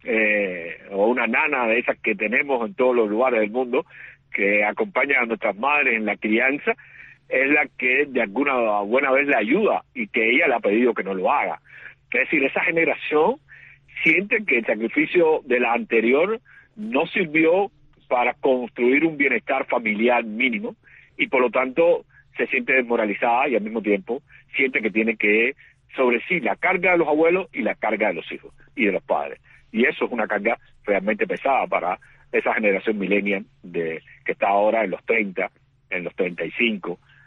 o una nana de esas que tenemos en todos los lugares del mundo, que acompañan a nuestras madres en la crianza, es la que de alguna buena vez le ayuda, y que ella le ha pedido que no lo haga. Es decir, esa generación siente que el sacrificio de la anterior no sirvió para construir un bienestar familiar mínimo, y por lo tanto se siente desmoralizada, y al mismo tiempo siente que tiene que sobre sí la carga de los abuelos y la carga de los hijos y de los padres. Y eso es una carga realmente pesada para esa generación millennial que está ahora en los 30, en los 35,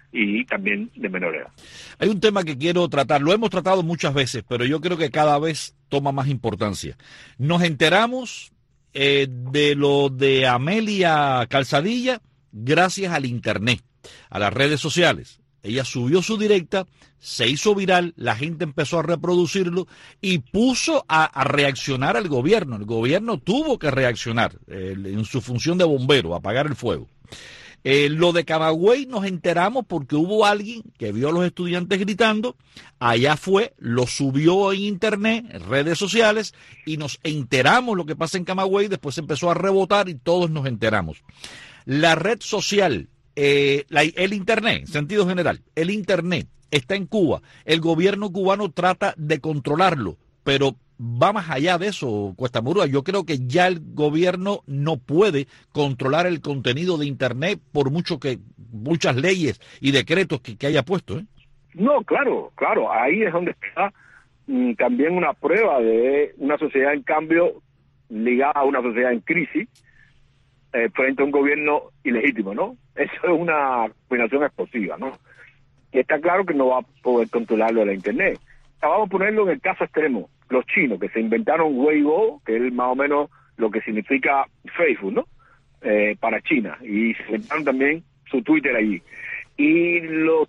y también de menor edad. Hay un tema que quiero tratar, lo hemos tratado muchas veces, pero yo creo que cada vez toma más importancia. Nos enteramos de lo de Amelia Calzadilla gracias al Internet, a las redes sociales. Ella subió su directa, se hizo viral, la gente empezó a reproducirlo y puso a reaccionar al gobierno. El gobierno tuvo que reaccionar en su función de bombero, apagar el fuego. Lo de Camagüey nos enteramos porque hubo alguien que vio a los estudiantes gritando, allá fue, lo subió en internet, en redes sociales, y nos enteramos lo que pasa en Camagüey, después empezó a rebotar y todos nos enteramos. La red social, el internet, en sentido general, el internet está en Cuba, el gobierno cubano trata de controlarlo, pero va más allá de eso, Cuesta Murúa. Yo creo que ya el gobierno no puede controlar el contenido de Internet por muchas leyes y decretos que haya puesto, ¿eh? No, claro, ahí es donde está también una prueba de una sociedad en cambio ligada a una sociedad en crisis frente a un gobierno ilegítimo, ¿no? Eso es una combinación explosiva, ¿no? Y está claro que no va a poder controlarlo de la Internet. Vamos a ponerlo en el caso extremo, los chinos que se inventaron Weibo, que es más o menos lo que significa Facebook, ¿no? Para China, y se inventaron también su Twitter allí. Y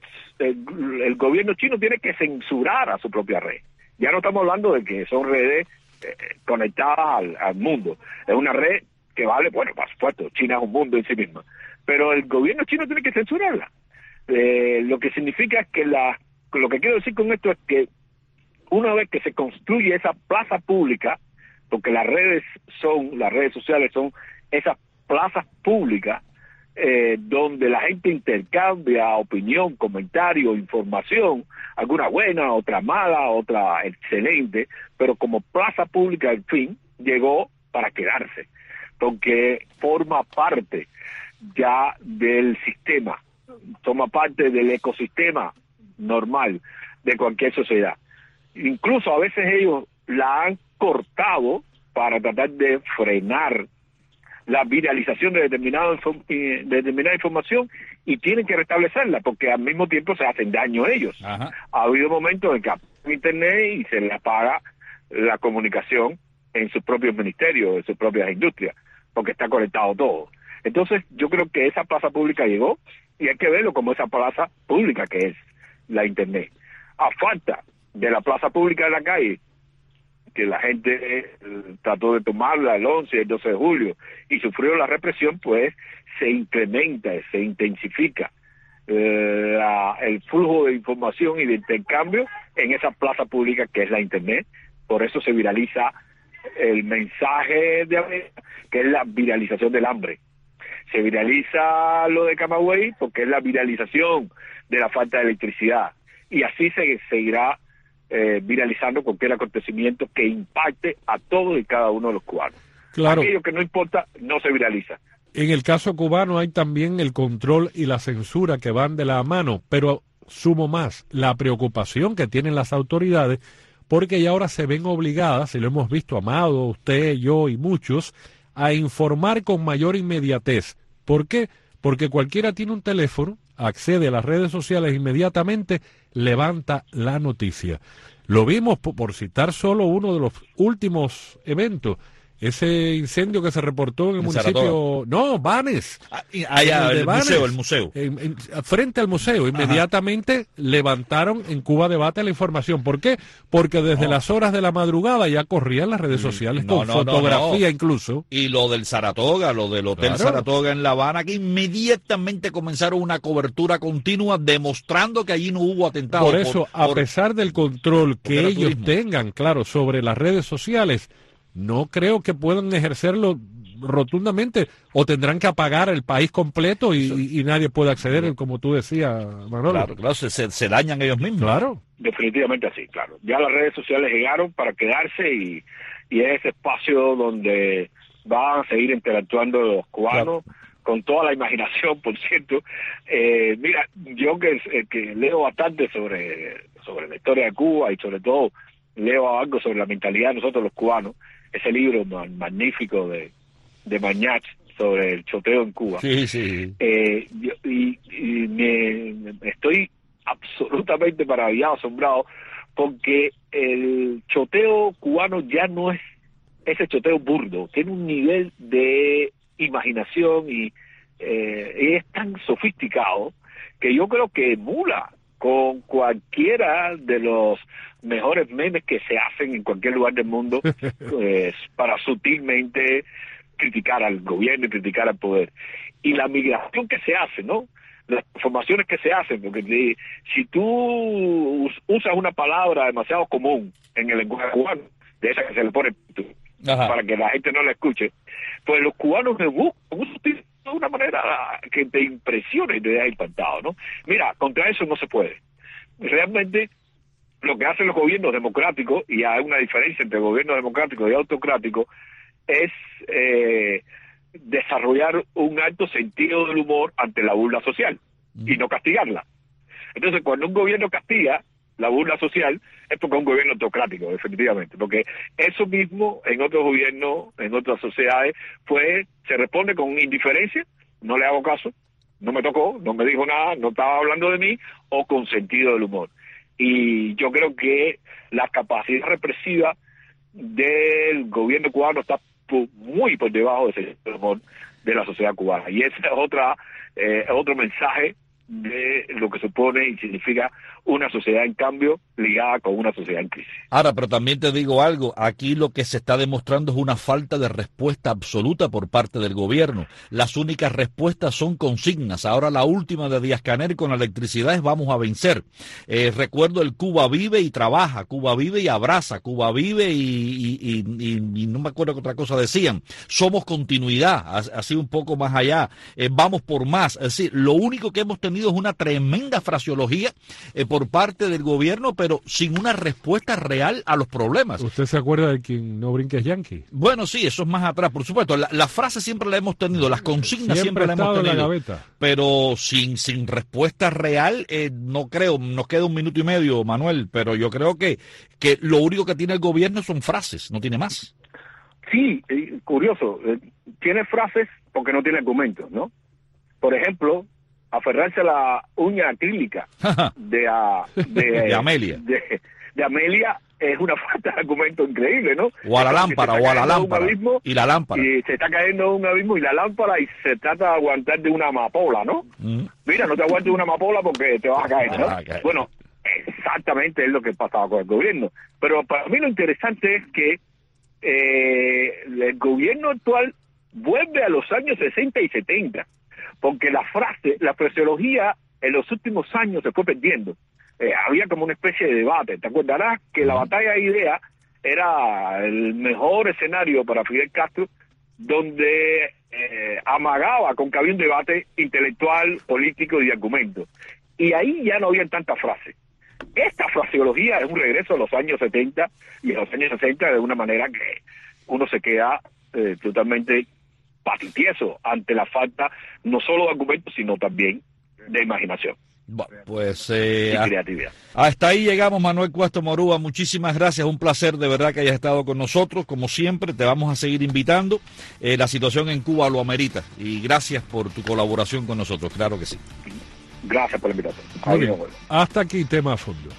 el gobierno chino tiene que censurar a su propia red. Ya no estamos hablando de que son redes conectadas al mundo. Es una red que vale, bueno, por supuesto, China es un mundo en sí misma, pero el gobierno chino tiene que censurarla. Lo que significa es que lo que quiero decir con esto es que una vez que se construye esa plaza pública, porque las redes sociales son esas plazas públicas donde la gente intercambia opinión, comentario, información, alguna buena, otra mala, otra excelente, pero como plaza pública al fin llegó para quedarse, porque forma parte ya del sistema, forma parte del ecosistema normal de cualquier sociedad. Incluso a veces ellos la han cortado para tratar de frenar la viralización de determinada información y tienen que restablecerla porque al mismo tiempo se hacen daño a ellos. Ajá. Ha habido momentos en que apagan Internet y se le apaga la comunicación en sus propios ministerios, en sus propias industrias, porque está conectado todo. Entonces yo creo que esa plaza pública llegó y hay que verlo como esa plaza pública que es la Internet. A falta de la plaza pública de la calle, que la gente trató de tomarla el 11 y el 12 de julio y sufrió la represión, pues se incrementa, se intensifica el flujo de información y de intercambio en esa plaza pública que es la Internet. Por eso se viraliza el mensaje de América, que es la viralización del hambre. Se viraliza lo de Camagüey porque es la viralización de la falta de electricidad. Y así se seguirá viralizando cualquier acontecimiento que impacte a todos y cada uno de los cubanos. Claro. Aquello que no importa no se viraliza. En el caso cubano hay también el control y la censura que van de la mano, pero sumo más, la preocupación que tienen las autoridades, porque ya ahora se ven obligadas, y lo hemos visto, Amado, usted, yo y muchos, a informar con mayor inmediatez. ¿Por qué? Porque cualquiera tiene un teléfono, accede a las redes sociales inmediatamente, levanta la noticia. Lo vimos, por citar solo uno de los últimos eventos, ese incendio que se reportó en el municipio... Saratoga. No, Banes. Allá, el museo. Frente al museo. Inmediatamente levantaron en Cuba Debate la información. ¿Por qué? Porque desde las horas de la madrugada ya corrían las redes sociales con fotografía incluso. Y lo del Saratoga, lo del Hotel Saratoga en La Habana, que inmediatamente comenzaron una cobertura continua demostrando que allí no hubo atentado. Por eso, a pesar del control que ellos tengan, claro, sobre las redes sociales, no creo que puedan ejercerlo rotundamente o tendrán que apagar el país completo y nadie puede acceder, como tú decías, Manolo. Claro, se dañan ellos mismos. Claro. Definitivamente así, claro. Ya las redes sociales llegaron para quedarse y es ese espacio donde van a seguir interactuando los cubanos, con toda la imaginación, por cierto. Mira, yo que leo bastante sobre la historia de Cuba y sobre todo leo algo sobre la mentalidad de nosotros los cubanos. Ese libro magnífico de Mañach sobre el choteo en Cuba. Sí. Me estoy absolutamente maravillado, asombrado, porque el choteo cubano ya no es ese choteo burdo, tiene un nivel de imaginación y es tan sofisticado que yo creo que emula con cualquiera de los mejores memes que se hacen en cualquier lugar del mundo pues, para sutilmente criticar al gobierno y criticar al poder. Y la migración que se hace, ¿no? Las transformaciones que se hacen, porque si tú usas una palabra demasiado común en el lenguaje cubano, de esa que se le pone para que la gente no la escuche, pues los cubanos usan de una manera que te impresiona y te deja impactado, ¿no? Mira, contra eso no se puede. Realmente lo que hacen los gobiernos democráticos, y hay una diferencia entre gobiernos democráticos y autocráticos, es desarrollar un alto sentido del humor ante la burla social y no castigarla. Entonces, cuando un gobierno castiga la burla social, es porque es un gobierno autocrático, definitivamente, porque eso mismo en otros gobiernos, en otras sociedades, pues se responde con indiferencia, no le hago caso, no me tocó, no me dijo nada, no estaba hablando de mí, o con sentido del humor. Y yo creo que la capacidad represiva del gobierno cubano está muy por debajo de ese sentido del humor de la sociedad cubana. Y ese es otro mensaje de lo que supone y significa una sociedad en cambio ligada con una sociedad en crisis. Ahora, pero también te digo algo, aquí lo que se está demostrando es una falta de respuesta absoluta por parte del gobierno. Las únicas respuestas son consignas. Ahora la última de Díaz-Canel con la electricidad es vamos a vencer. Recuerdo el Cuba vive y trabaja, Cuba vive y abraza, Cuba vive y no me acuerdo qué otra cosa decían. Somos continuidad, así un poco más allá. Vamos por más. Es decir, lo único que hemos tenido es una tremenda fraseología por parte del gobierno, pero sin una respuesta real a los problemas. ¿Usted se acuerda de quien no brinques yankee? Bueno, sí, eso es más atrás, por supuesto. La frase siempre la hemos tenido, las consignas siempre la hemos tenido. En la gaveta. Pero sin respuesta real, no creo. Nos queda 1 minuto y medio, Manuel, pero yo creo que lo único que tiene el gobierno son frases, no tiene más. Sí, curioso. Tiene frases porque no tiene argumentos, ¿no? Por ejemplo, aferrarse a la uña acrílica de Amelia. De Amelia es una falta de argumento increíble, ¿no? O a la lámpara, abismo, y la lámpara. Y se está cayendo en un abismo y la lámpara, y se trata de aguantar de una amapola, ¿no? Mira, no te aguantes de una amapola porque te vas a caer, ¿no? Bueno, exactamente es lo que pasaba con el gobierno. Pero para mí lo interesante es que el gobierno actual vuelve a los años 60 y 70, porque la fraseología en los últimos años se fue perdiendo. Había como una especie de debate. ¿Te acordarás que la batalla de ideas era el mejor escenario para Fidel Castro, donde amagaba con que había un debate intelectual, político y de argumento? Y ahí ya no había tantas frases. Esta fraseología es un regreso a los años 70 y a los años 60 de una manera que uno se queda totalmente patitieso ante la falta no solo de argumentos, sino también de imaginación. Bueno, pues y creatividad. Hasta ahí llegamos, Manuel Cuesto Morúa. Muchísimas gracias, un placer de verdad que hayas estado con nosotros. Como siempre, te vamos a seguir invitando. La situación en Cuba lo amerita y gracias por tu colaboración con nosotros, claro que sí. Gracias por la invitación. Hasta aquí, tema a fondo.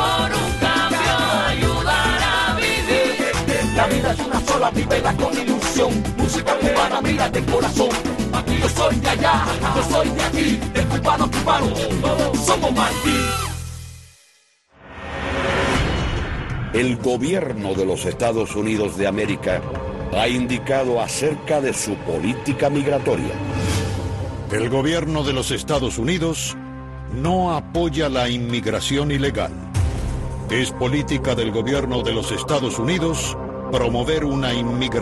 Vívela con ilusión. nación, música cubana, mira de corazón. Aquí yo soy de allá, yo soy de aquí, de cubano a cubano, todos somos Martí. El gobierno de los Estados Unidos de América ha indicado acerca de su política migratoria. El gobierno de los Estados Unidos no apoya la inmigración ilegal. Es política del gobierno de los Estados Unidos promover una inmigración